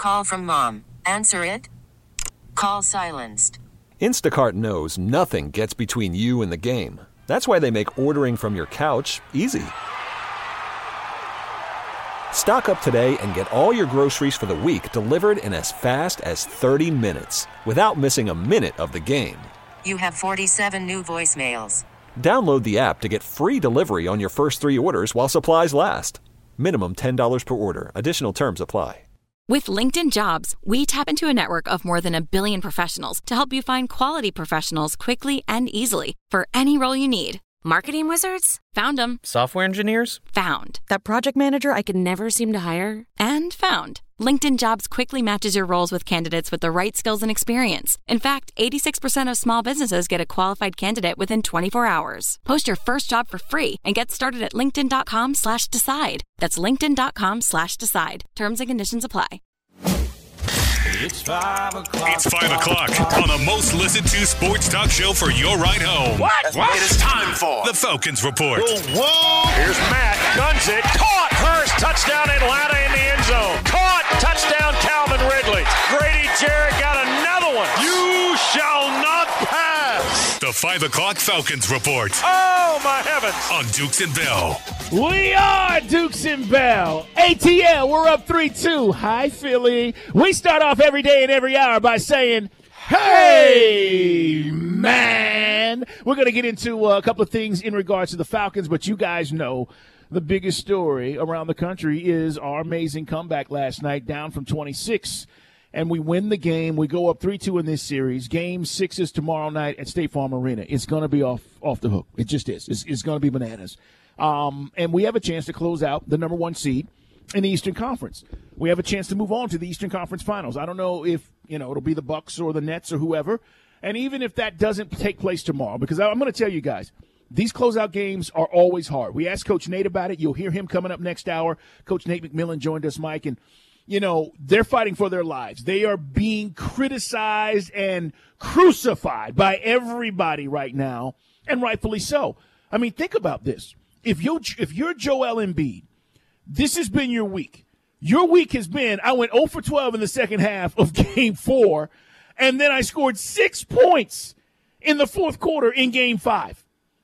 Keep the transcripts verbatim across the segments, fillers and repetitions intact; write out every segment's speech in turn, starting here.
Call from mom. Answer it. Call silenced. Instacart knows nothing gets between you and the game. That's why they make ordering from your couch easy. Stock up today and get all your groceries for the week delivered in as fast as thirty minutes without missing a minute of the game. You have forty-seven new voicemails. Download the app to get free delivery on your first three orders while supplies last. Minimum ten dollars per order. Additional terms apply. With LinkedIn Jobs, we tap into a network of more than a billion professionals to help you find quality professionals quickly and easily for any role you need. Marketing wizards? Found them. Software engineers? Found. That project manager I could never seem to hire? And found. LinkedIn Jobs quickly matches your roles with candidates with the right skills and experience. In fact, eighty-six percent of small businesses get a qualified candidate within twenty-four hours. Post your first job for free and get started at linkedin.com slash decide. That's linkedin.com slash decide. Terms and conditions apply. It's five o'clock. It's five o'clock on the most listened to sports talk show for your ride home. What? What? It is time for the Falcons Report. Whoa, whoa. Here's Matt. Guns it. Caught. Hurst. Touchdown Atlanta in the end zone. Caught. Touchdown Calvin Ridley. Grady Jarrett got another one. You shall not pass. The five o'clock Falcons Report. Oh, my heavens. On Dukes and Bell. We are Dukes and Bell. A T L, we're up three two. Hi, Philly. We start off every day and every hour by saying, hey, man. We're going to get into a couple of things in regards to the Falcons, but you guys know the biggest story around the country is our amazing comeback last night, down from twenty-six. And we win the game. We go up three two in this series. Game six is tomorrow night at State Farm Arena. It's going to be off off the hook. It just is. It's, it's going to be bananas. Um, and we have a chance to close out the number one seed in the Eastern Conference. We have a chance to move on to the Eastern Conference Finals. I don't know if, you know, it'll be the Bucks or the Nets or whoever. And even if that doesn't take place tomorrow, because I'm going to tell you guys, these closeout games are always hard. We asked Coach Nate about it. You'll hear him coming up next hour. Coach Nate McMillan joined us, Mike, and you know, they're fighting for their lives. They are being criticized and crucified by everybody right now, and rightfully so. I mean, think about this. If you're, if you're Joel Embiid, this has been your week. Your week has been, I went zero for twelve in the second half of game four, and then I scored six points in the fourth quarter in game five.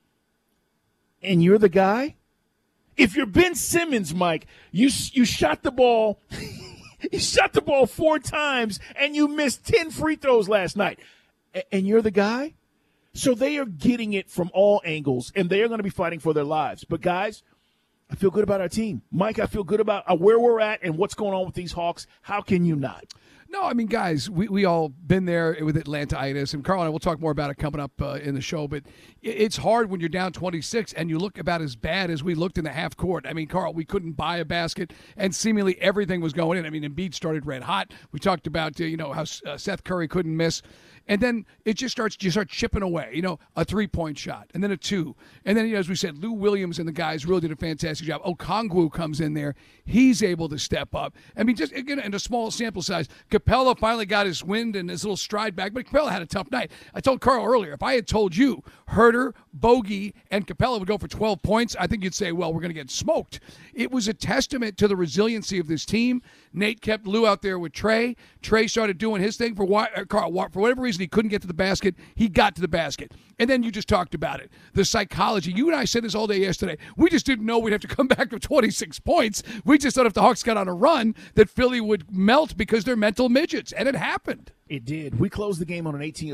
And you're the guy? If you're Ben Simmons, Mike, you you shot the ball you shot the ball four times and you missed ten free throws last night. A- and you're the guy? So they are getting it from all angles, and they are going to be fighting for their lives. But, guys, I feel good about our team. Mike, I feel good about where we're at and what's going on with these Hawks. How can you not? No, I mean, guys, we we all been there with Atlantitis, and Carl and I will talk more about it coming up uh, in the show, but it's hard when you're down twenty-six and you look about as bad as we looked in the half court. I mean, Carl, we couldn't buy a basket, and seemingly everything was going in. I mean, Embiid started red hot. We talked about, uh, you know, how uh, Seth Curry couldn't miss. And then it just starts, you start chipping away, you know, a three-point shot, and then a two. And then, you know, as we said, Lou Williams and the guys really did a fantastic job. Okongwu comes in there. He's able to step up. I mean, just, again, in a small sample size, Capella finally got his wind and his little stride back, but Capella had a tough night. I told Carl earlier, if I had told you Herter, Bogey, and Capella would go for twelve points, I think you'd say, well, we're going to get smoked. It was a testament to the resiliency of this team. Nate kept Lou out there with Trey. Trey started doing his thing. For why, uh, Carl, for whatever reason, he couldn't get to the basket. He got to the basket. And then you just talked about it. The psychology. You and I said this all day yesterday. We just didn't know we'd have to come back with twenty-six points. We just thought if the Hawks got on a run that Philly would melt because they're mental midgets. And it happened. It did. We closed the game on an eighteen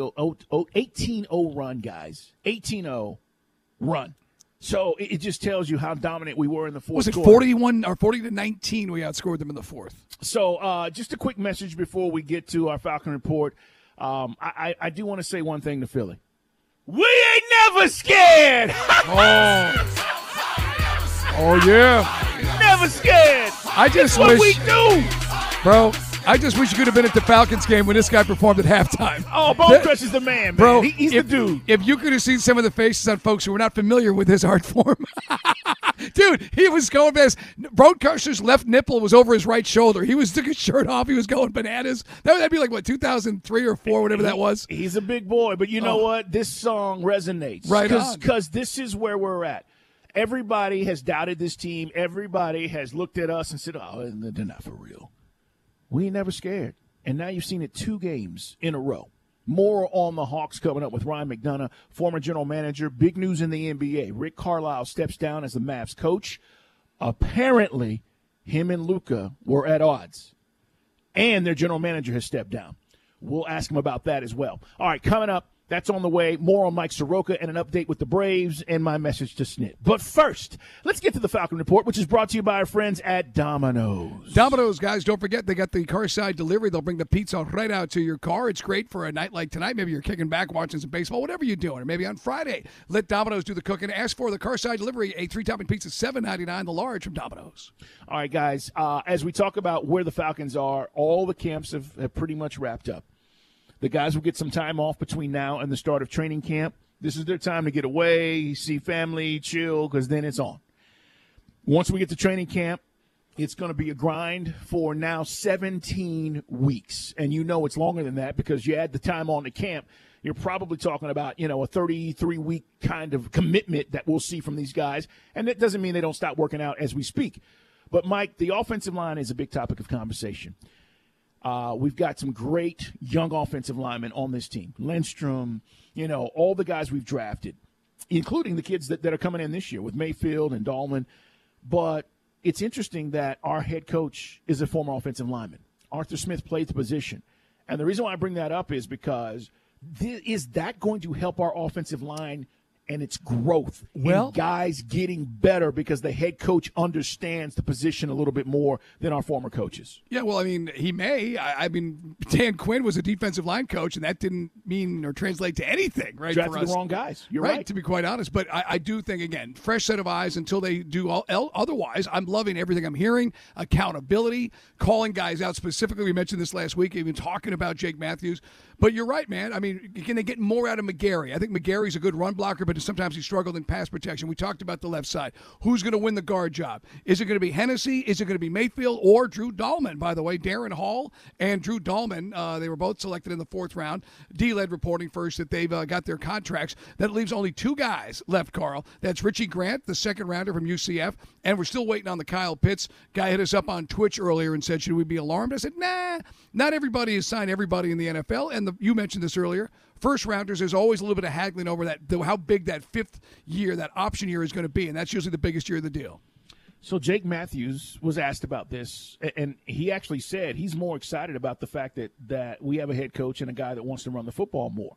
oh run, guys. eighteen oh run. So it just tells you how dominant we were in the fourth Was it quarter. forty-one or forty to nineteen we outscored them in the fourth? So uh, just a quick message before we get to our Falcon Report. Um, I, I do want to say one thing to Philly. We ain't never scared. oh. oh, yeah. Never scared. I just That's what wish, we do. Bro, I just wish you could have been at the Falcons game when this guy performed at halftime. Oh, Bone Crush is the man, man. Bro, he, he's if, the dude. If you could have seen some of the faces on folks who were not familiar with his art form. Dude, he was going bananas. Bone Crusher's left nipple was over his right shoulder. He was took his shirt off. He was going bananas. That would be like, what, two thousand three or four, whatever he, that was? He's a big boy. But you know oh. what? This song resonates. Right on. Because this is where we're at. Everybody has doubted this team. Everybody has looked at us and said, oh, they're not for real. we ain't never scared. And now you've seen it two games in a row. More on the Hawks coming up with Ryan McDonough, former general manager. Big news in the N B A. Rick Carlisle steps down as the Mavs coach. Apparently, him and Luka were at odds. And their general manager has stepped down. We'll ask him about that as well. All right, coming up, that's on the way. More on Mike Soroka and an update with the Braves and my message to Snit. But first, let's get to the Falcon Report, which is brought to you by our friends at Domino's. Domino's, guys, don't forget, they got the car-side delivery. They'll bring the pizza right out to your car. It's great for a night like tonight. Maybe you're kicking back, watching some baseball, whatever you're doing. Or maybe on Friday, let Domino's do the cooking. Ask for the car-side delivery, a three-topping pizza, seven ninety-nine, the large from Domino's. All right, guys, uh, as we talk about where the Falcons are, all the camps have, have pretty much wrapped up. The guys will get some time off between now and the start of training camp. This is their time to get away, see family, chill, because then it's on. Once we get to training camp, it's going to be a grind for now seventeen weeks. And you know it's longer than that because you add the time on to camp. You're probably talking about, you know, a thirty-three week kind of commitment that we'll see from these guys. And that doesn't mean they don't stop working out as we speak. But, Mike, the offensive line is a big topic of conversation. Uh, we've got some great young offensive linemen on this team. Lindstrom, you know, all the guys we've drafted, including the kids that, that are coming in this year with Mayfield and Dahlman. But it's interesting that our head coach is a former offensive lineman. Arthur Smith played the position. And the reason why I bring that up is because th- is that going to help our offensive line and its growth, well, and guys getting better because the head coach understands the position a little bit more than our former coaches? Yeah, well, I mean, he may. I, I mean, Dan Quinn was a defensive line coach, and that didn't mean or translate to anything, right? Drafted for us. the wrong guys. You're right, right. To be quite honest. But I, I do think, again, fresh set of eyes until they do all el- otherwise. I'm loving everything I'm hearing. Accountability, calling guys out specifically. We mentioned this last week, even talking about Jake Matthews. But you're right, man. I mean, can they get more out of McGarry? I think McGarry's a good run blocker, but sometimes he struggled in pass protection. We talked about the left side. Who's going to win the guard job? Is it going to be Hennessy? Is it going to be Mayfield or Drew Dahlman? By the way, Darren Hall and Drew Dahlman, uh, they were both selected in the fourth round. D-Led reporting first that they've uh, got their contracts. That leaves only two guys left, Carl. That's Richie Grant, the second rounder from U C F, and we're still waiting on the Kyle Pitts. Guy hit us up on Twitch earlier and said, should we be alarmed? I said, nah, not everybody has signed everybody in the N F L, and the, you mentioned this earlier. First rounders, there's always a little bit of haggling over that, how big that fifth year, that option year is going to be, and that's usually the biggest year of the deal. So Jake Matthews was asked about this, and he actually said he's more excited about the fact that, that we have a head coach and a guy that wants to run the football more.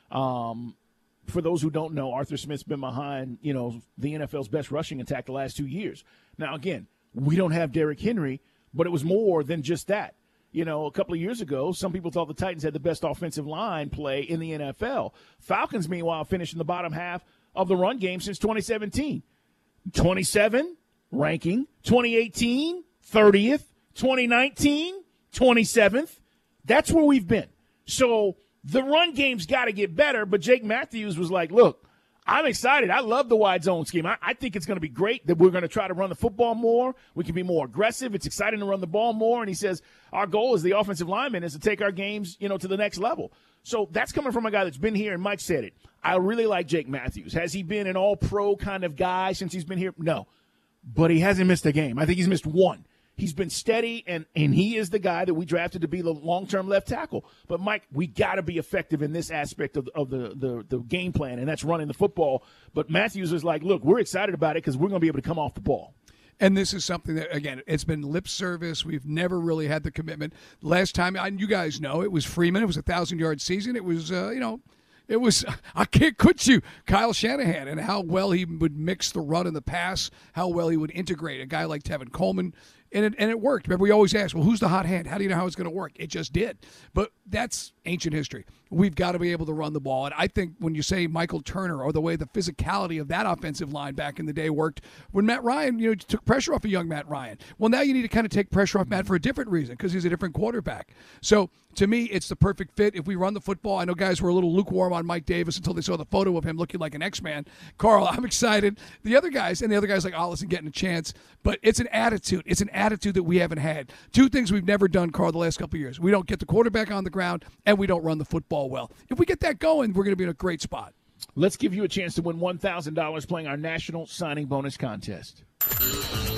Um, for those who don't know, Arthur Smith's been behind, you know, the N F L's best rushing attack the last two years. Now, again, we don't have Derrick Henry, but it was more than just that. You know, a couple of years ago, some people thought the Titans had the best offensive line play in the N F L. Falcons, meanwhile, finished in the bottom half of the run game since twenty seventeen. twenty-seven ranking, twenty eighteen, thirtieth, twenty nineteen, twenty-seventh. That's where we've been. So the run game's got to get better, but Jake Matthews was like, look, I'm excited. I love the wide zone scheme. I, I think it's going to be great that we're going to try to run the football more. We can be more aggressive. It's exciting to run the ball more. And he says our goal as the offensive lineman is to take our games, you know, to the next level. So that's coming from a guy that's been here, and Mike said it. I really like Jake Matthews. Has he been an all-pro kind of guy since he's been here? No. But he hasn't missed a game. I think he's missed one. He's been steady, and, and he is the guy that we drafted to be the long-term left tackle. But, Mike, we got to be effective in this aspect of, of the, the, the game plan, and that's running the football. But Matthews is like, look, we're excited about it because we're going to be able to come off the ball. And this is something that, again, it's been lip service. We've never really had the commitment. Last time, and you guys know, it was Freeman. It was a thousand-yard season. It was, uh, you know, it was, I can't quit you, Kyle Shanahan, and how well he would mix the run and the pass, how well he would integrate a guy like Tevin Coleman. And it, and it worked. Remember, we always ask, well, who's the hot hand? How do you know how it's going to work? It just did. But that's ancient history. We've got to be able to run the ball. And I think when you say Michael Turner or the way the physicality of that offensive line back in the day worked, when Matt Ryan, you know, took pressure off of young Matt Ryan. Well, now you need to kind of take pressure off Matt for a different reason because he's a different quarterback. So, to me, it's the perfect fit. If we run the football, I know guys were a little lukewarm on Mike Davis until they saw the photo of him looking like an X-Man. Carl, I'm excited. The other guys, and the other guys like Ollison getting a chance, but it's an attitude. It's an attitude that we haven't had. Two things we've never done, Carl, the last couple of years. We don't get the quarterback on the ground, and we don't run the football well. If we get that going, we're going to be in a great spot. Let's give you a chance to win one thousand dollars playing our National Signing Bonus Contest. Now,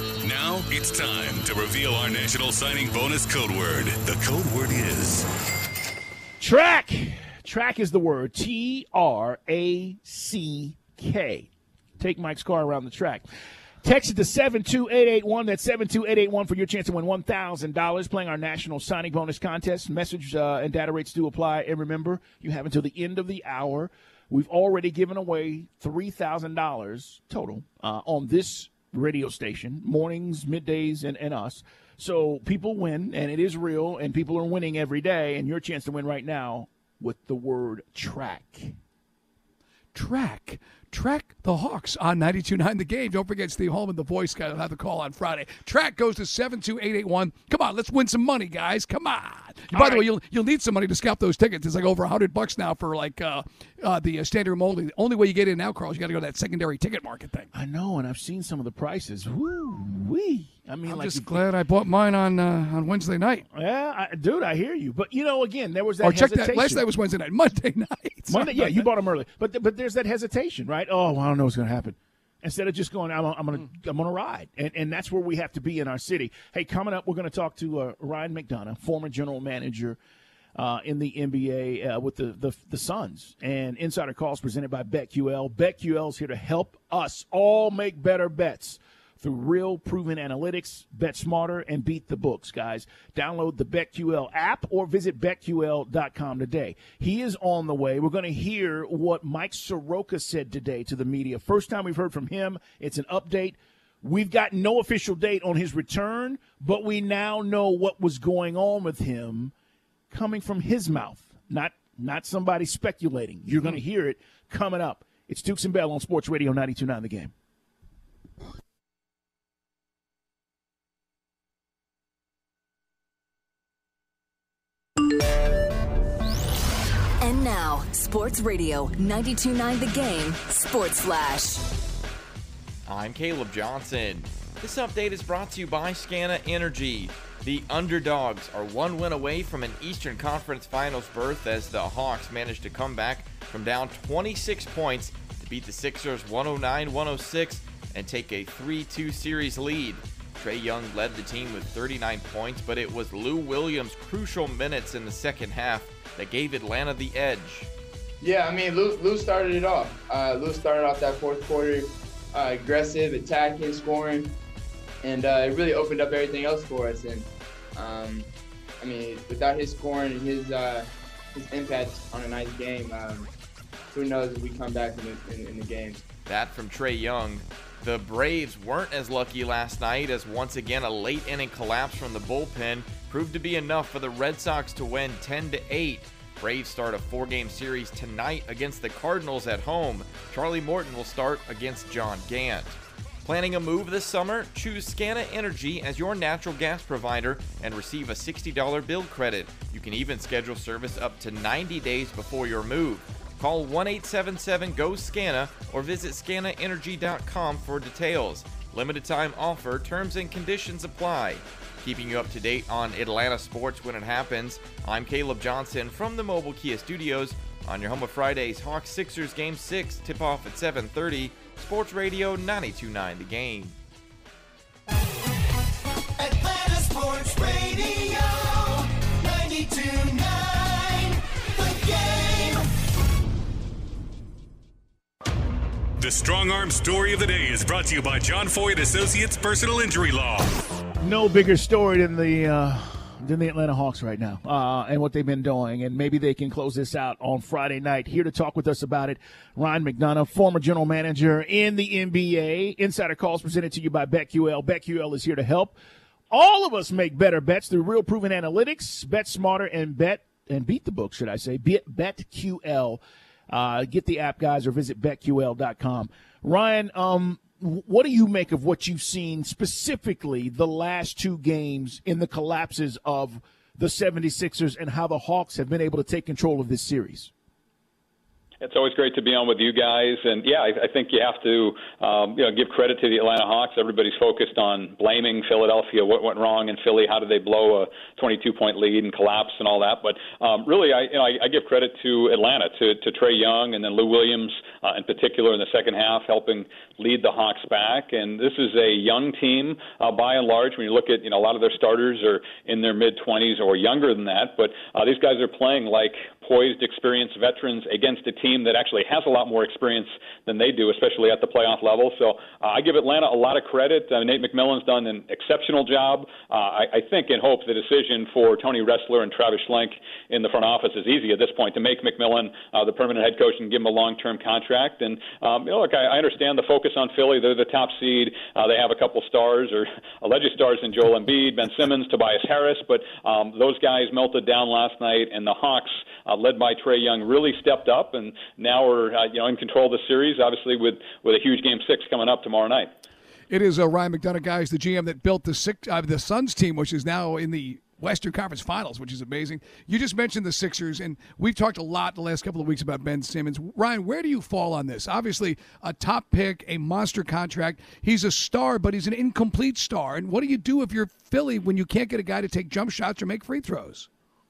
Now it's time to reveal our national signing bonus code word. The code word is track. Track is the word. T R A C K. Take Mike's car around the track. Text it to seven two eight eight one. That's seven two eight eight one for your chance to win one thousand dollars playing our national signing bonus contest. Message uh, and data rates do apply. And remember, you have until the end of the hour. We've already given away three thousand dollars total uh, on this radio station, mornings, middays, and, and us. So people win, and it is real, and people are winning every day. And your chance to win right now with the word track. Track. Track the Hawks on ninety-two point nine The Game. Don't forget Steve Holman, the voice guy, will have the call on Friday. Track goes to seven two eight eight one. Come on, let's win some money, guys. Come on. By All the right. way, you'll you'll need some money to scalp those tickets. It's like over one hundred bucks now for like uh, uh, the uh, standard room only. The only way you get in now, Carl, is you got to go to that secondary ticket market thing. I know, and I've seen some of the prices. Woo wee! I mean, I'm like just you- glad I bought mine on uh, on Wednesday night. Yeah, I, dude, I hear you. But you know, again, there was that Or check hesitation. that. Last night was Wednesday night. Monday night. Sorry Monday, yeah, about you that. bought them early, but th- but there's that hesitation, right? Oh, well, I don't know what's going to happen. Instead of just going, I'm, I'm going to I'm going to ride, and and that's where we have to be in our city. Hey, coming up, we're going to talk to uh, Ryan McDonough, former general manager uh, in the N B A uh, with the, the the Suns, and Insider Calls presented by BetQL. BetQL is here to help us all make better bets through real proven analytics. Bet smarter and beat the books, guys. Download the BetQL app or visit bet Q L dot com today. He is on the way. We're going to hear what Mike Soroka said today to the media. First time we've heard from him. It's an update. We've got no official date on his return, but we now know what was going on with him coming from his mouth, not not somebody speculating. You're going to hear it coming up. It's Dukes and Bell on Sports Radio ninety-two point nine The Game. And now, Sports Radio ninety-two point nine The Game Sports Flash. I'm Caleb Johnson. This update is brought to you by Scana Energy. The Underdogs are one win away from an Eastern Conference Finals berth as the Hawks managed to come back from down twenty-six points to beat the Sixers one oh nine one oh six and take a three two series lead. Trae Young led the team with thirty-nine points, but it was Lou Williams' crucial minutes in the second half that gave Atlanta the edge. Yeah, I mean, Lou, Lou started it off. Uh, Lou started off that fourth quarter uh, aggressive, attacking, scoring, and uh, it really opened up everything else for us. And um, I mean, without his scoring and his uh, his impact on a nice game, um, who knows if we come back in the, in, in the game. That from Trae Young. The Braves weren't as lucky last night as once again a late inning collapse from the bullpen proved to be enough for the Red Sox to win ten to eight. Braves start a four-game series tonight against the Cardinals at home. Charlie Morton will start against John Gant. Planning a move this summer? Choose Scana Energy as your natural gas provider and receive a sixty dollars bill credit. You can even schedule service up to ninety days before your move. Call one eight seven seven G O SCANA or visit scana energy dot com for details. Limited time offer, terms and conditions apply. Keeping you up to date on Atlanta sports when it happens, I'm Caleb Johnson from the Mobile Kia Studios on your home of Friday's Hawks Sixers Game six tip-off at seven thirty, Sports Radio ninety-two point nine The Game. Atlanta Sports Radio ninety-two point nine The Game. The Strong Arm Story of the Day is brought to you by John Foy and Associates Personal Injury Law. No bigger story than the uh, than the Atlanta Hawks right now uh, and what they've been doing, and maybe they can close this out on Friday night. Here to talk with us about it, Ryan McDonough, former general manager in the N B A. Insider Calls presented to you by BetQL. BetQL is here to help all of us make better bets through real proven analytics. Bet smarter and bet and beat the book, should I say? Bet BetQL. Uh, get the app, guys, or visit bet Q L dot com. Ryan, um, what do you make of what you've seen specifically the last two games in the collapses of the seventy-sixers and how the Hawks have been able to take control of this series? It's always great to be on with you guys, and yeah, I, I think you have to, um, you know, give credit to the Atlanta Hawks. Everybody's focused on blaming Philadelphia. What went wrong in Philly? How did they blow a twenty-two point lead and collapse and all that? But um, really, I, you know, I, I give credit to Atlanta, to, to Trae Young, and then Lou Williams uh, in particular in the second half, helping lead the Hawks back. And this is a young team uh, by and large. When you look at, you know, a lot of their starters are in their mid twenties or younger than that, but uh, these guys are playing like poised, experienced veterans against a team that actually has a lot more experience than they do, especially at the playoff level. So uh, I give Atlanta a lot of credit. Uh, Nate McMillan's done an exceptional job. Uh, I, I think and hope the decision for Tony Ressler and Travis Schlenk in the front office is easy at this point, to make McMillan uh, the permanent head coach and give him a long-term contract. And um, you know, look, I, I understand the focus on Philly. They're the top seed. Uh, they have a couple stars, or alleged stars, in Joel Embiid, Ben Simmons, Tobias Harris, but um, those guys melted down last night, and the Hawks, uh, led by Trae Young, really stepped up, and now we're uh, you know in control of the series, obviously with, with a huge Game six coming up tomorrow night. It is uh, Ryan McDonough, guys, the G M that built the six, uh, the Suns team, which is now in the Western Conference Finals, which is amazing. You just mentioned the Sixers, and we've talked a lot the last couple of weeks about Ben Simmons. Ryan, where do you fall on this? Obviously, a top pick, a monster contract. He's a star, but he's an incomplete star. And what do you do if you're Philly when you can't get a guy to take jump shots or make free throws?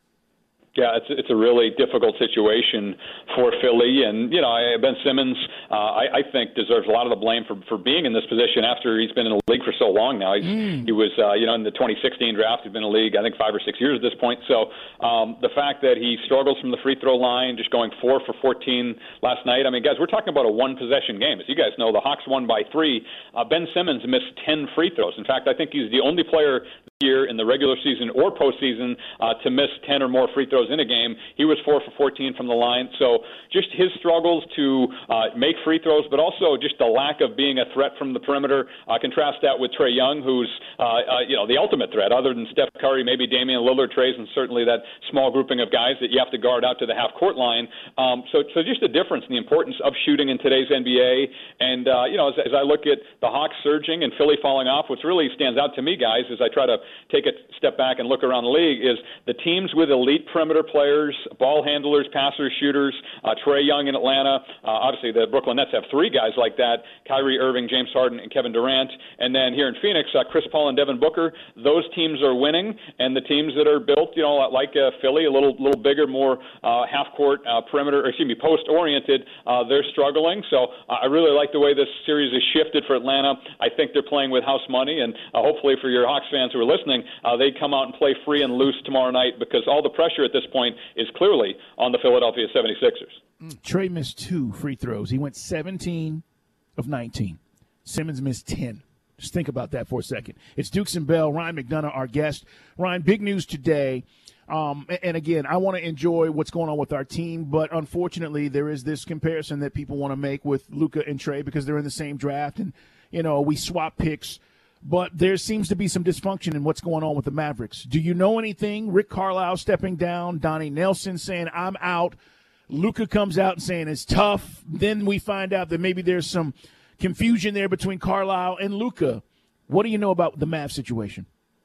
Yeah, it's it's a really difficult situation for Philly, and you know Ben Simmons, uh, I, I think deserves a lot of the blame for, for being in this position after he's been in the league for so long now. He's, mm. He was uh, you know in the twenty sixteen draft. He's been in the league I think five or six years at this point. So um, the fact that he struggles from the free throw line, just going four for fourteen last night. I mean, guys, we're talking about a one possession game. As you guys know, the Hawks won by three. Uh, Ben Simmons missed ten free throws. In fact, I think he's the only player year in the regular season or postseason uh, to miss ten or more free throws in a game. He was four for fourteen from the line. So just his struggles to uh, make free throws, but also just the lack of being a threat from the perimeter. Uh, contrast that with Trae Young, who's uh, uh, you know the ultimate threat, other than Steph Curry, maybe Damian Lillard, Trae, and certainly that small grouping of guys that you have to guard out to the half court line. Um, so, so just the difference in the importance of shooting in today's N B A. And uh, you know, as, as I look at the Hawks surging and Philly falling off, what really stands out to me, guys, as I try to take a step back and look around the league, is the teams with elite perimeter players, ball handlers, passers, shooters. uh, Trae Young in Atlanta. Uh, obviously, the Brooklyn Nets have three guys like that: Kyrie Irving, James Harden, and Kevin Durant. And then here in Phoenix, uh, Chris Paul and Devin Booker. Those teams are winning, and the teams that are built, you know, like uh, Philly, a little little bigger, more uh, half-court uh, perimeter, or excuse me, post-oriented, uh, they're struggling. So uh, I really like the way this series is shifted for Atlanta. I think they're playing with house money, and uh, hopefully for your Hawks fans who are listening, Uh, they come out and play free and loose tomorrow night, because all the pressure at this point is clearly on the Philadelphia seventy-sixers. Mm. Trae missed two free throws. He went seventeen of nineteen. Simmons missed ten. Just think about that for a second. It's Dukes and Bell. Ryan McDonough, our guest. Ryan, big news today. Um, and again, I want to enjoy what's going on with our team, but unfortunately there is this comparison that people want to make with Luka and Trae because they're in the same draft, and, you know, we swap picks. But there seems to be some dysfunction in what's going on with the Mavericks. Do you know anything? Rick Carlisle stepping down, Donnie Nelson saying, I'm out. Luka comes out and saying it's tough. Then we find out that maybe there's some confusion there between Carlisle and Luka. What do you know about the Mav situation?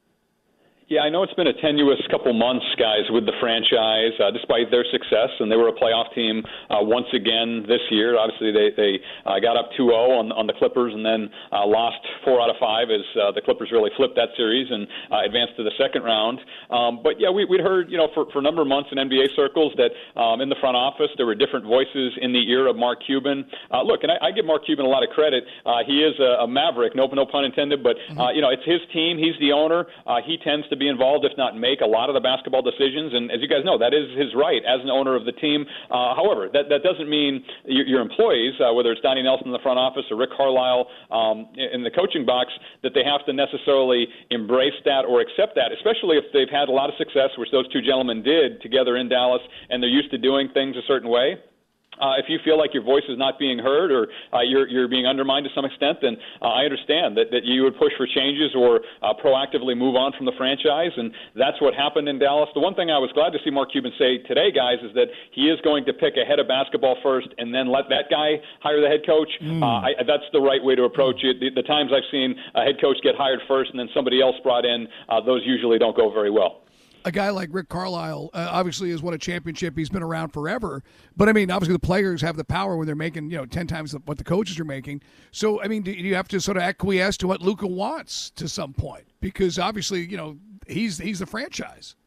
Yeah, I know it's been a tenuous couple months, guys, with the franchise, uh, despite their success, and they were a playoff team uh, once again this year. Obviously, they, they uh, got up two oh on, on the Clippers and then uh, lost four out of five as uh, the Clippers really flipped that series and uh, advanced to the second round. Um, but, yeah, we, we'd heard, you know, for, for a number of months in N B A circles that um, in the front office there were different voices in the ear of Mark Cuban. Uh, look, and I, I give Mark Cuban a lot of credit. Uh, he is a, a maverick, no, no pun intended, but, uh, you know, it's his team. He's the owner. Uh, he tends to be involved, if not make, a lot of the basketball decisions. And as you guys know, that is his right as an owner of the team. Uh, however, that, that doesn't mean your, your employees, uh, whether it's Donnie Nelson in the front office or Rick Carlisle um, in the coaching box, that they have to necessarily embrace that or accept that, especially if they've had a lot of success, which those two gentlemen did together in Dallas, and they're used to doing things a certain way. Uh, if you feel like your voice is not being heard or uh, you're, you're being undermined to some extent, then uh, I understand that, that you would push for changes or uh, proactively move on from the franchise, and that's what happened in Dallas. The one thing I was glad to see Mark Cuban say today, guys, is that he is going to pick a head of basketball first and then let that guy hire the head coach. Mm. Uh, I, that's the right way to approach it. The, the times I've seen a head coach get hired first and then somebody else brought in, uh, those usually don't go very well. a guy like Rick Carlisle uh, obviously has won a championship. He's been around forever. But, I mean, obviously the players have the power when they're making, you know, ten times what the coaches are making. So, I mean, do you have to sort of acquiesce to what Luka wants to some point? Because, obviously, you know, he's he's the franchise.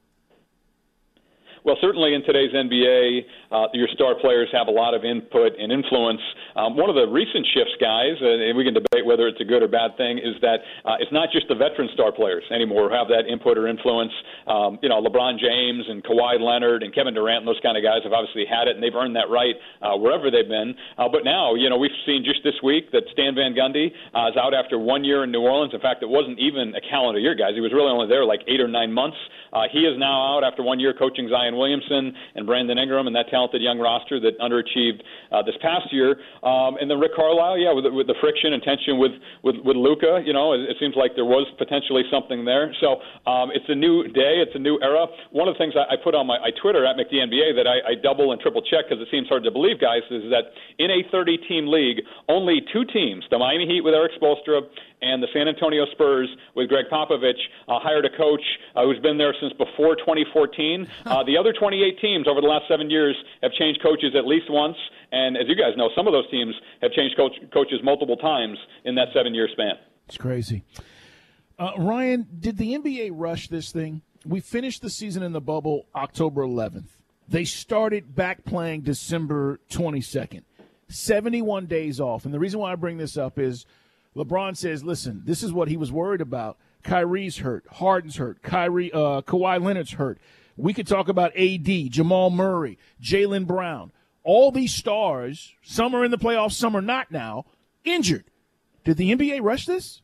Well, certainly in today's N B A, uh, your star players have a lot of input and influence. Um, one of the recent shifts, guys, uh, and we can debate whether it's a good or bad thing, is that uh, it's not just the veteran star players anymore who have that input or influence. Um, you know, LeBron James and Kawhi Leonard and Kevin Durant and those kind of guys have obviously had it, and they've earned that right uh, wherever they've been. Uh, but now, you know, we've seen just this week that Stan Van Gundy uh, is out after one year in New Orleans. In fact, it wasn't even a calendar year, guys. He was really only there like eight or nine months. Uh, he is now out after one year coaching Zion Williamson and Brandon Ingram and that talented young roster that underachieved uh, this past year. Um, and then Rick Carlisle, yeah, with, with the friction and tension with, with, with Luka, you know, it, it seems like there was potentially something there. So um, it's a new day. It's a new era. One of the things I, I put on my I Twitter at McDNBA that I, I double and triple check because it seems hard to believe, guys, is that in a thirty-team league, only two teams, the Miami Heat with Eric Spoelstra and the San Antonio Spurs with Greg Popovich, uh, hired a coach uh, who's been there since before twenty fourteen. Uh, the other twenty-eight teams over the last seven years have changed coaches at least once. And as you guys know, some of those teams have changed coach, coaches multiple times in that seven-year span. It's crazy. Uh, Ryan, did the N B A rush this thing? We finished the season in the bubble October eleventh. They started back playing December twenty-second. seventy-one days off. And the reason why I bring this up is LeBron says, listen, this is what he was worried about. Kyrie's hurt. Harden's hurt. Kyrie, uh, Kawhi Leonard's hurt. We could talk about A D, Jamal Murray, Jaylen Brown. All these stars, some are in the playoffs, some are not now, injured. Did the N B A rush this?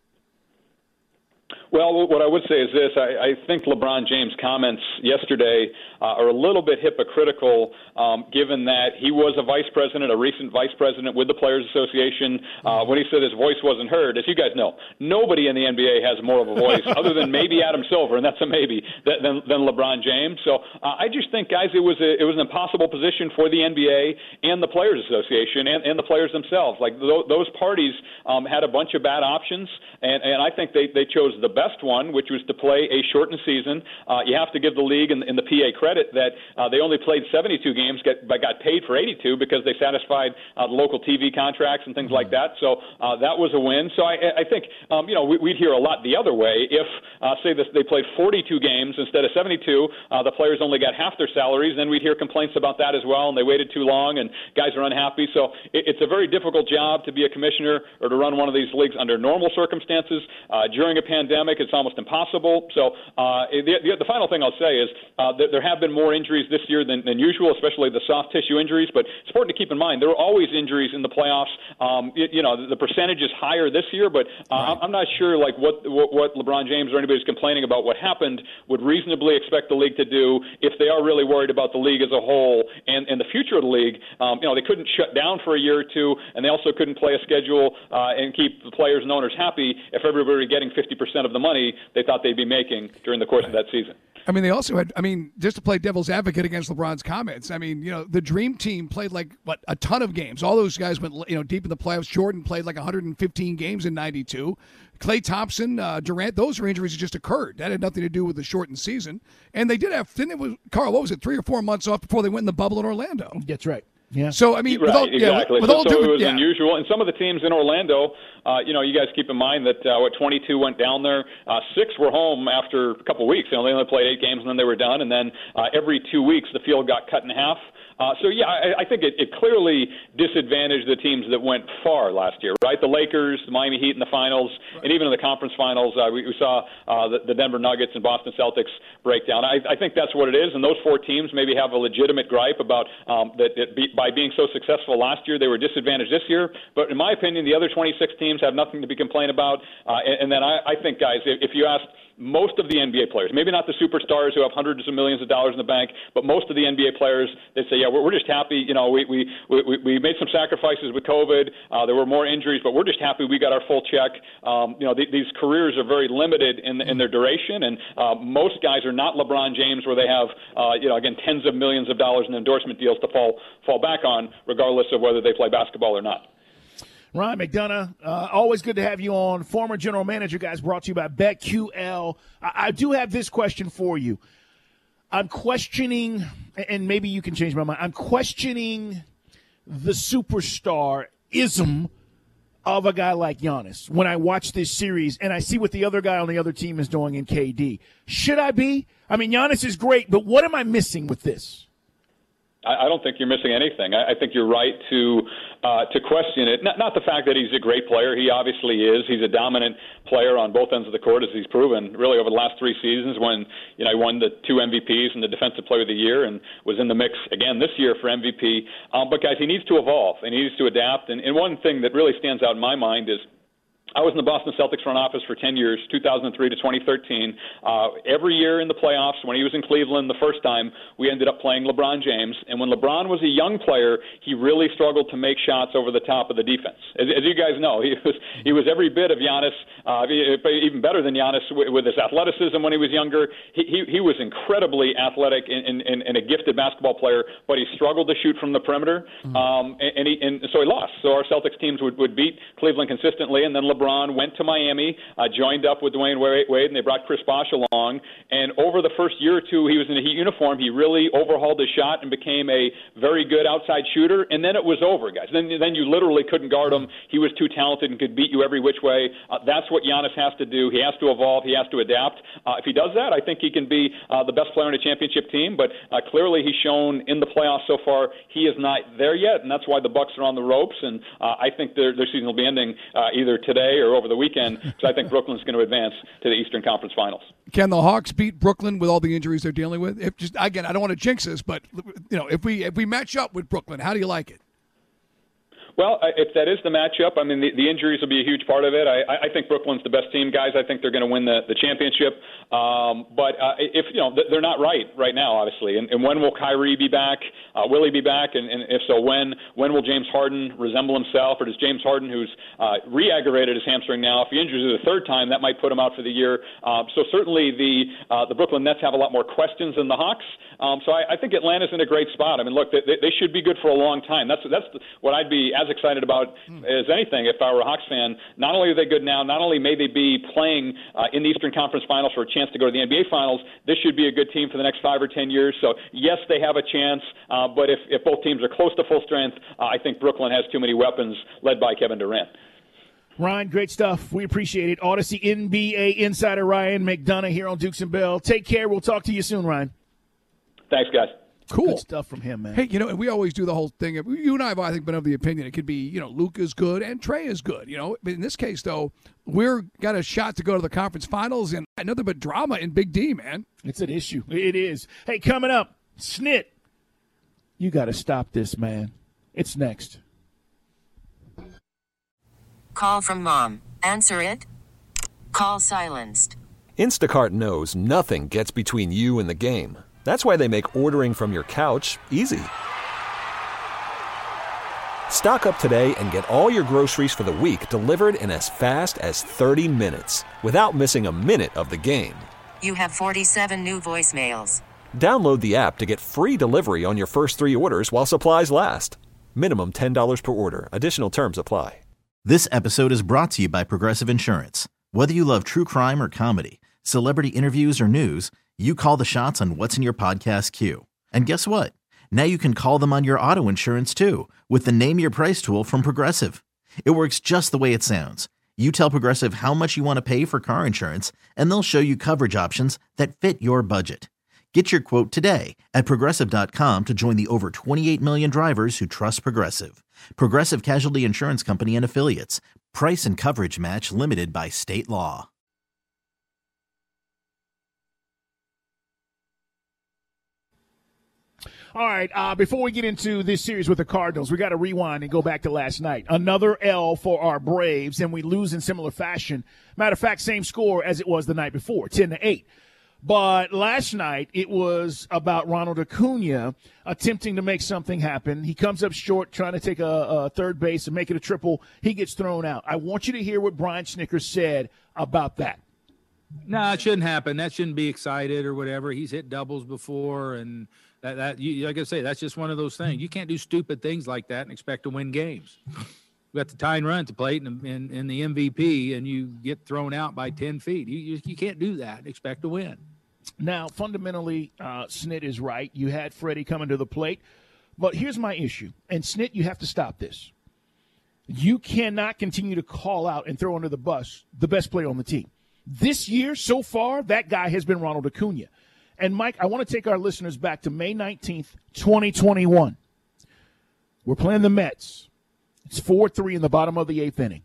Well, what I would say is this. I, I think LeBron James' comments yesterday uh, are a little bit hypocritical, um, given that he was a vice president, a recent vice president with the Players Association. Uh, when he said his voice wasn't heard, as you guys know, nobody in the N B A has more of a voice other than maybe Adam Silver, and that's a maybe, than, than LeBron James. So uh, I just think, guys, it was a, it was an impossible position for the N B A and the Players Association and, and the players themselves. Like th- those parties um, had a bunch of bad options, and, and I think they, they chose the best one, which was to play a shortened season. Uh, you have to give the league and, and the P A credit that uh, they only played seventy-two games, get, but got paid for eighty-two because they satisfied uh, the local T V contracts and things like that. So uh, that was a win. So I, I think um, you know we, we'd hear a lot the other way if, uh, say, this, they played forty-two games instead of seventy-two. Uh, the players only got half their salaries. Then we'd hear complaints about that as well, and they waited too long, and guys are unhappy. So it, it's a very difficult job to be a commissioner or to run one of these leagues under normal circumstances. Uh, during a pandemic, it's almost impossible. So uh, the, the, the final thing I'll say is uh, that there have been more injuries this year than, than usual, especially the soft tissue injuries. But it's important to keep in mind there are always injuries in the playoffs. Um, you, you know, the, the percentage is higher this year, but uh, right. I'm not sure like what, what what LeBron James or anybody who's complaining about what happened would reasonably expect the league to do if they are really worried about the league as a whole and, and the future of the league. Um, you know, they couldn't shut down for a year or two, and they also couldn't play a schedule uh, and keep the players and owners happy if everybody were getting fifty percent of the money they thought they'd be making during the course right. of that season. I mean, they also had, I mean, just to play devil's advocate against LeBron's comments, I mean, you know, the Dream Team played like, what, a ton of games. All those guys went, you know, deep in the playoffs. Jordan played like one hundred fifteen games in ninety-two. Klay Thompson, uh, Durant, those are injuries that just occurred. That had nothing to do with the shortened season. And they did have, didn't it, was, Carl, what was it, three or four months off before they went in the bubble in Orlando? That's right. Yeah. So, I mean, right, with all, exactly. Yeah, with so, all so due, it was yeah. unusual. And some of the teams in Orlando, uh, you know, you guys keep in mind that uh, what twenty-two went down there. Uh, six were home after a couple of weeks. You know, they only played eight games and then they were done. And then uh, every two weeks the field got cut in half. Uh, so, yeah, I, I think it, it clearly disadvantaged the teams that went far last year, right? The Lakers, the Miami Heat in the finals, right. and even in the conference finals, uh, we, we saw uh, the, the Denver Nuggets and Boston Celtics break down. I, I think that's what it is, and those four teams maybe have a legitimate gripe about um, that it be, by being so successful last year, they were disadvantaged this year. But in my opinion, the other twenty-six teams have nothing to be complained about. Uh, and, and then I, I think, guys, if, if you ask most of the N B A players, maybe not the superstars who have hundreds of millions of dollars in the bank, but most of the N B A players, they say, yeah, we're, we're just happy. You know, we, we, we, we made some sacrifices with COVID. Uh, there were more injuries, but we're just happy we got our full check. Um, you know, th- these careers are very limited in, in their duration, and uh, most guys are not LeBron James where they have, uh, you know, again, tens of millions of dollars in endorsement deals to fall fall back on, regardless of whether they play basketball or not. Ryan McDonough, uh, always good to have you on. Former general manager, guys, brought to you by BetQL. I, I do have this question for you. I'm questioning, and maybe you can change my mind. I'm questioning the superstar-ism of a guy like Giannis when I watch this series and I see what the other guy on the other team is doing in K D. Should I be? I mean, Giannis is great, but what am I missing with this? I don't think you're missing anything. I think you're right to uh, to question it. Not, not the fact that he's a great player. He obviously is. He's a dominant player on both ends of the court, as he's proven really over the last three seasons when, you know, he won the two M V Ps and the Defensive Player of the Year and was in the mix again this year for M V P. Um, but, guys, he needs to evolve and he needs to adapt. And, and one thing that really stands out in my mind is I was in the Boston Celtics front office for ten years, two thousand three to twenty thirteen. Uh, every year in the playoffs, when he was in Cleveland the first time, we ended up playing LeBron James. And when LeBron was a young player, he really struggled to make shots over the top of the defense. As, as you guys know, he was he was every bit of Giannis, uh, even better than Giannis with his athleticism when he was younger. He he, he was incredibly athletic and, and, and a gifted basketball player, but he struggled to shoot from the perimeter, mm-hmm. um, and, and, he, and so he lost. So our Celtics teams would, would beat Cleveland consistently, and then LeBron LeBron went to Miami, uh, joined up with Dwayne Wade, and they brought Chris Bosh along. And over the first year or two he was in a Heat uniform, he really overhauled his shot and became a very good outside shooter. And then it was over, guys. Then, then you literally couldn't guard him. He was too talented and could beat you every which way. Uh, that's what Giannis has to do. He has to evolve. He has to adapt. Uh, if he does that, I think he can be uh, the best player on a championship team. But uh, clearly he's shown in the playoffs so far he is not there yet, and that's why the Bucks are on the ropes. And uh, I think their, their season will be ending uh, either today or over the weekend, because I think Brooklyn's going to advance to the Eastern Conference Finals. Can the Hawks beat Brooklyn with all the injuries they're dealing with? If just again, I don't want to jinx this, but you know, if we if we match up with Brooklyn, how do you like it? Well, if that is the matchup, I mean, the, the injuries will be a huge part of it. I, I think Brooklyn's the best team, guys. I think they're going to win the, the championship. Um, but uh, if you know, they're not right right now, obviously. And, and when will Kyrie be back? Uh, will he be back? And, and if so, when? When will James Harden resemble himself? Or does James Harden, who's uh, re-aggravated his hamstring now, if he injures it a third time, that might put him out for the year. Uh, so certainly the uh, the Brooklyn Nets have a lot more questions than the Hawks. Um, so I, I think Atlanta's in a great spot. I mean, look, they, they should be good for a long time. That's that's what I'd be as excited about as anything if I were a Hawks fan. Not only are they good now, not only may they be playing uh, in the Eastern Conference Finals for a chance to go to the N B A Finals, this should be a good team for the next five or ten years. So, yes, they have a chance, uh, but if, if both teams are close to full strength, uh, I think Brooklyn has too many weapons led by Kevin Durant. Ryan, great stuff. We appreciate it. Odyssey N B A insider Ryan McDonough here on Dukes and Bell. Take care. We'll talk to you soon, Ryan. Thanks, guys. Cool good stuff from him, man. Hey, you know, we always do the whole thing. Of, you and I have, I think, been of the opinion it could be, you know, Luka's good and Trey is good. You know, but in this case, though, we're got a shot to go to the conference finals, and nothing but drama in Big D, man. It's an issue. It is. Hey, coming up, Snit. You got to stop this, man. It's next. Call from mom. Answer it. Call silenced. Instacart knows nothing gets between you and the game. That's why they make ordering from your couch easy. Stock up today and get all your groceries for the week delivered in as fast as thirty minutes without missing a minute of the game. You have forty-seven new voicemails. Download the app to get free delivery on your first three orders while supplies last. Minimum ten dollars per order. Additional terms apply. This episode is brought to you by Progressive Insurance. Whether you love true crime or comedy, celebrity interviews or news, you call the shots on what's in your podcast queue. And guess what? Now you can call them on your auto insurance too with the Name Your Price tool from Progressive. It works just the way it sounds. You tell Progressive how much you want to pay for car insurance, and they'll show you coverage options that fit your budget. Get your quote today at Progressive dot com to join the over twenty-eight million drivers who trust Progressive. Progressive Casualty Insurance Company and Affiliates. Price and coverage match limited by state law. All right, uh, before we get into this series with the Cardinals, we got to rewind and go back to last night. Another L for our Braves, and we lose in similar fashion. Matter of fact, same score as it was the night before, ten to eight. But last night, it was about Ronald Acuna attempting to make something happen. He comes up short, trying to take a, a third base and make it a triple. He gets thrown out. I want you to hear what Brian Snitker said about that. No, it shouldn't happen. That shouldn't be excited or whatever. He's hit doubles before, and that, that you, like I say, that's just one of those things. You can't do stupid things like that and expect to win games. You got the tying run at the plate and in, in the M V P, and you get thrown out by ten feet. You, you you can't do that and expect to win. Now, fundamentally, uh, Snit is right. You had Freddie coming to the plate. But here's my issue. And, Snit, you have to stop this. You cannot continue to call out and throw under the bus the best player on the team. This year, so far, that guy has been Ronald Acuna. And, Mike, I want to take our listeners back to May nineteenth, twenty twenty-one. We're playing the Mets. It's four three in the bottom of the eighth inning.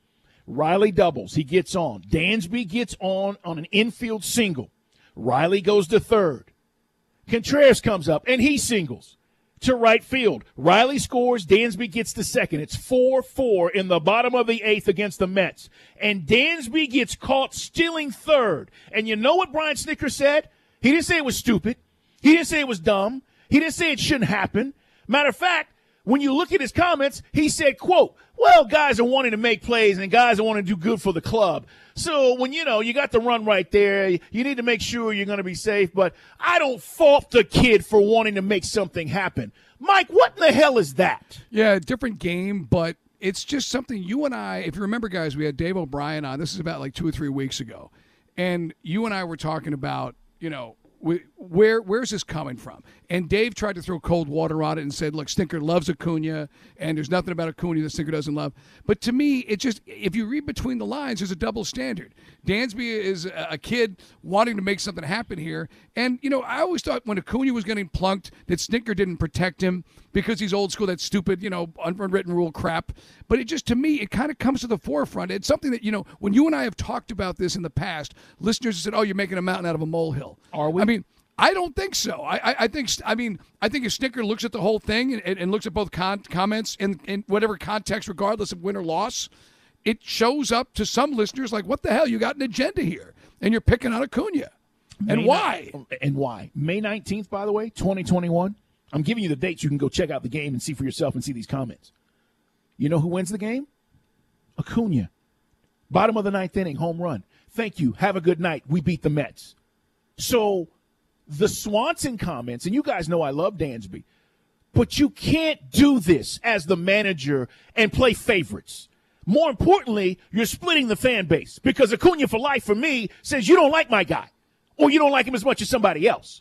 Riley doubles. He gets on. Dansby gets on on an infield single. Riley goes to third. Contreras comes up, and he singles to right field. Riley scores. Dansby gets to second. It's four four in the bottom of the eighth against the Mets. And Dansby gets caught stealing third. And you know what Brian Snitker said? He didn't say it was stupid. He didn't say it was dumb. He didn't say it shouldn't happen. Matter of fact, when you look at his comments, he said, quote, well, guys are wanting to make plays and guys are wanting to do good for the club. So when, you know, you got the run right there, you need to make sure you're going to be safe. But I don't fault the kid for wanting to make something happen. Mike, what in the hell is that? Yeah, different game, but it's just something you and I, if you remember, guys, we had Dave O'Brien on. This is about like two or three weeks ago. And you and I were talking about, you know, where where's this coming from? And Dave tried to throw cold water on it and said, look, Snitker loves Acuna, and there's nothing about Acuna that Snitker doesn't love. But to me, it just, if you read between the lines, there's a double standard. Dansby is a kid wanting to make something happen here. And, you know, I always thought when Acuna was getting plunked that Snitker didn't protect him because he's old school, that stupid, you know, unwritten rule crap. But it just, to me, it kind of comes to the forefront. It's something that, you know, when you and I have talked about this in the past, listeners have said, oh, you're making a mountain out of a molehill. Are we? I mean, I don't think so. I, I, I think, I mean, I think if Snitker looks at the whole thing and, and looks at both con- comments in, in whatever context, regardless of win or loss, it shows up to some listeners like, what the hell? You got an agenda here, and you're picking on Acuna. And May why? Ni- and why? May nineteenth, by the way, twenty twenty-one. I'm giving you the dates. You can go check out the game and see for yourself and see these comments. You know who wins the game? Acuna. Bottom of the ninth inning, home run. Thank you. Have a good night. We beat the Mets. So the Swanson comments, and you guys know I love Dansby, but you can't do this as the manager and play favorites. More importantly, you're splitting the fan base because Acuna for life for me says you don't like my guy or you don't like him as much as somebody else.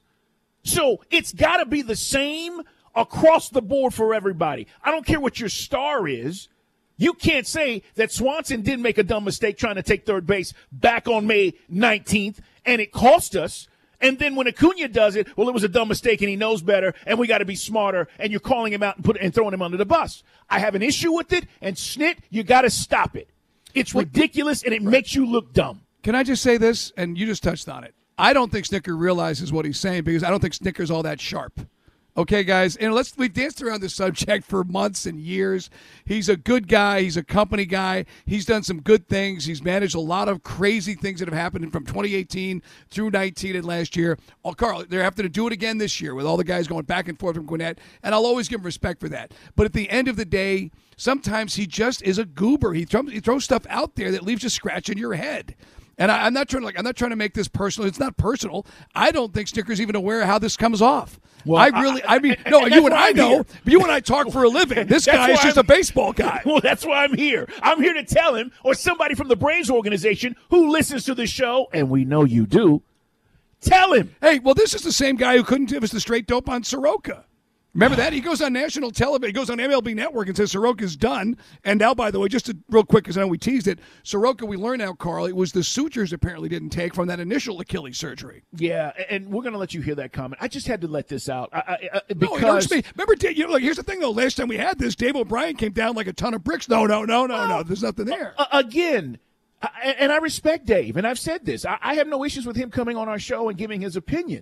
So it's got to be the same across the board for everybody. I don't care what your star is. You can't say that Swanson did make a dumb mistake trying to take third base back on May nineteenth, and it cost us. And then when Acuna does it, well, it was a dumb mistake, and he knows better, and we got to be smarter, and you're calling him out and put and throwing him under the bus. I have an issue with it, and Snit, you got to stop it. It's ridiculous, and it makes you look dumb. Can I just say this? And you just touched on it. I don't think Snitker realizes what he's saying because I don't think Snitker's all that sharp. Okay, guys, and let's we danced around this subject for months and years. He's a good guy. He's a company guy. He's done some good things. He's managed a lot of crazy things that have happened from twenty eighteen through nineteen and last year. Oh, Carl, they're having to do it again this year with all the guys going back and forth from Gwinnett, and I'll always give him respect for that. But at the end of the day, sometimes he just is a goober. He throws, he throws stuff out there that leaves you scratching your head. And I, I'm not trying to like I'm not trying to make this personal. It's not personal. I don't think Snitker's even aware of how this comes off. Well, I really, I, I mean, no, and you and I know, but you and I talk for a living. This guy is just I'm, a baseball guy. Well, that's why I'm here. I'm here to tell him, or somebody from the Braves organization who listens to the show, and we know you do, tell him. Hey, well, this is the same guy who couldn't give us the straight dope on Soroka. Remember that? He goes on national television. He goes on M L B Network and says Soroka's done. And now, by the way, just to, real quick, because I know we teased it, Soroka, we learned now, Carl, it was the sutures apparently didn't take from that initial Achilles surgery. Yeah, and we're going to let you hear that comment. I just had to let this out. I, I, I, because... No, it me. Remember, you know, like, here's the thing, though. Last time we had this, Dave O'Brien came down like a ton of bricks. No, no, no, no, well, no. There's nothing there. Uh, again, I, and I respect Dave, and I've said this. I, I have no issues with him coming on our show and giving his opinion.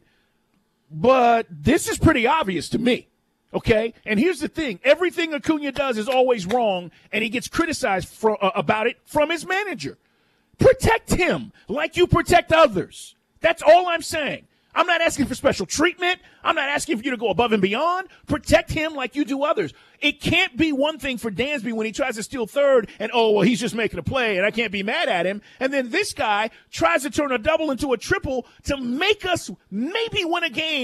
But this is pretty obvious to me. Okay, and here's the thing. Everything Acuna does is always wrong, and he gets criticized for, uh, about it from his manager. Protect him like you protect others. That's all I'm saying. I'm not asking for special treatment. I'm not asking for you to go above and beyond. Protect him like you do others. It can't be one thing for Dansby when he tries to steal third and, oh, well, he's just making a play, and I can't be mad at him. And then this guy tries to turn a double into a triple to make us maybe win a game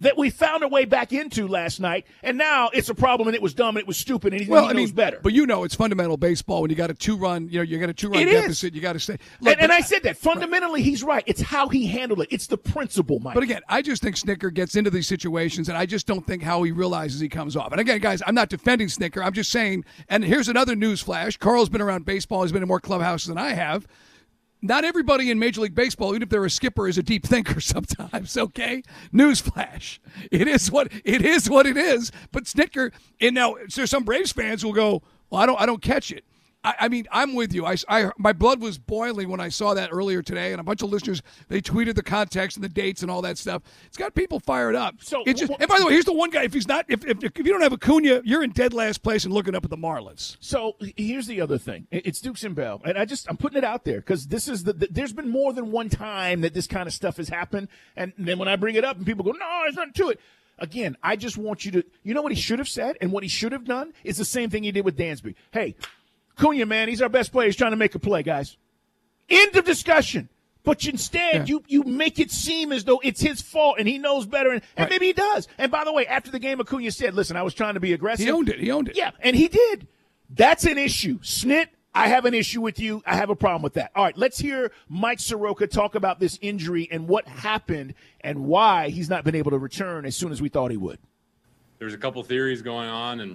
that we found a way back into last night, and now it's a problem and it was dumb and it was stupid and he, well, he I knows mean, better. But you know it's fundamental baseball when you got a two-run, you know, you got a two-run It deficit, is. you got to stay. Look, and, and I said that. Fundamentally, right. he's right. It's how he handled it. It's the principle, Mike. But again, I just think Snitker gets into these situations, and I just don't think how he realizes he comes off. And again, guys, I'm not defending Snitker. I'm just saying, and here's another news flash. Carl's been around baseball. He's been in more clubhouses than I have. Not everybody in Major League Baseball, even if they're a skipper, is a deep thinker sometimes, okay? Newsflash. It is what it is what it is. But Snitker, and now there's some Braves fans who will go, well, I don't I don't catch it. I, I mean, I'm with you. I, I, my blood was boiling when I saw that earlier today, and a bunch of listeners, they tweeted the context and the dates and all that stuff. It's got people fired up. So, it just, and by the way, here's the one guy, if he's not, if, if, if you don't have Acuna, you're in dead last place and looking up at the Marlins. So here's the other thing. It's Dukes and Bell, and I just I'm putting it out there because this is the, the there's been more than one time that this kind of stuff has happened, and then when I bring it up and people go, no, there's nothing to it. Again, I just want you to, you know what he should have said and what he should have done is the same thing he did with Dansby. Hey, Cunha, man, he's our best player. He's trying to make a play, guys. End of discussion. But instead, yeah. you you make it seem as though it's his fault and he knows better, and, and right. maybe he does. And by the way, after the game, Acuna said, listen, I was trying to be aggressive. He owned it. He owned it. Yeah, and he did. That's an issue. Snit, I have an issue with you. I have a problem with that. All right, let's hear Mike Soroka talk about this injury and what happened and why he's not been able to return as soon as we thought he would. There's a couple theories going on, and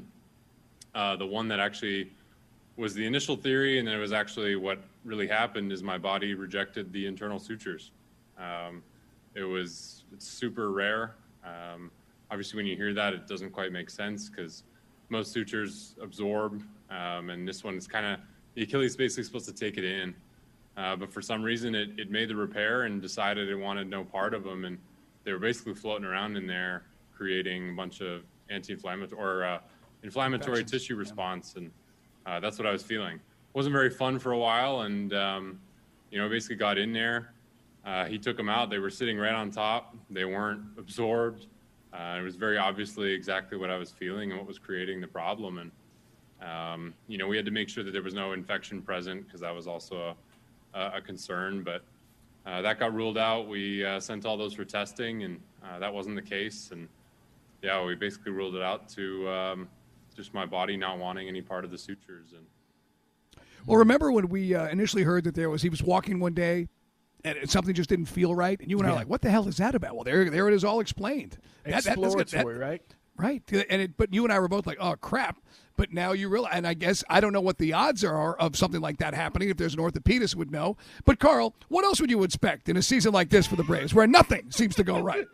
uh, the one that actually was the initial theory, and then it was actually what really happened is my body rejected the internal sutures. Um, it was it's super rare. Um, obviously, when you hear that, it doesn't quite make sense because most sutures absorb, um, and this one is kind of the Achilles is basically supposed to take it in. Uh, but for some reason, it, it made the repair and decided it wanted no part of them, and they were basically floating around in there, creating a bunch of anti-inflammatory or uh, inflammatory tissue response, and Uh, that's what I was feeling. Wasn't very fun for a while, and um, you know, basically got in there. Uh, he took them out. They were sitting right on top. They weren't absorbed. Uh, it was very obviously exactly what I was feeling and what was creating the problem. And um, you know, we had to make sure that there was no infection present because that was also a, a concern. But uh, that got ruled out. We uh, sent all those for testing, and uh, that wasn't the case. And yeah, we basically ruled it out to. Um, just my body not wanting any part of the sutures. And well, remember when we uh, initially heard that there was he was walking one day and something just didn't feel right, and you and yeah. I were like, "What the hell is that about?" Well, there, there it is, all explained. That, Exploratory, that, that, that, right? Right. And it, but you and I were both like, "Oh crap!" But now you realize, and I guess I don't know what the odds are of something like that happening. If there's an orthopedist, would know. But Carl, what else would you expect in a season like this for the Braves, where nothing seems to go right?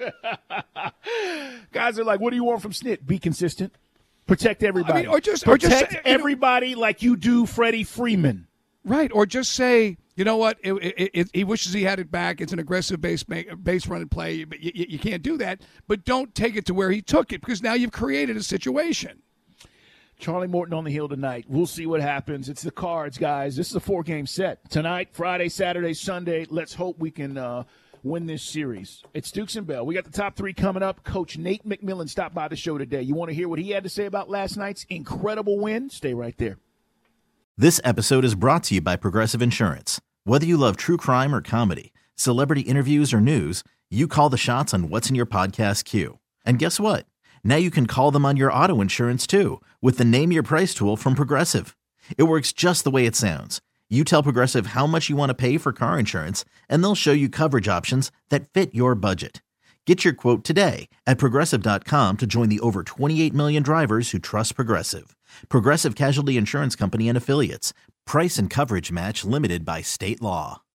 Guys are like, "What do you want from Snit? Be consistent." Protect everybody. I mean, or just, Protect or just say, everybody you know, like you do Freddie Freeman. Right. Or just say, you know what, it, it, it, he wishes he had it back. It's an aggressive base base run and play. But you, you can't do that. But don't take it to where he took it because now you've created a situation. Charlie Morton on the hill tonight. We'll see what happens. It's the Cards, guys. This is a four-game set. Tonight, Friday, Saturday, Sunday. Let's hope we can uh, – win this series. It's Dukes and Bell. We got the top three coming up. Coach Nate McMillan stopped by the show today. You want to hear what he had to say about last night's incredible win? Stay right there. This episode is brought to you by Progressive Insurance. Whether you love true crime or comedy, celebrity interviews or news, you call the shots on what's in your podcast queue. And guess what? Now you can call them on your auto insurance too with the Name Your Price tool from Progressive. It works just the way it sounds. You tell Progressive how much you want to pay for car insurance, and they'll show you coverage options that fit your budget. Get your quote today at Progressive dot com to join the over twenty-eight million drivers who trust Progressive. Progressive Casualty Insurance Company and Affiliates. Price and coverage match limited by state law.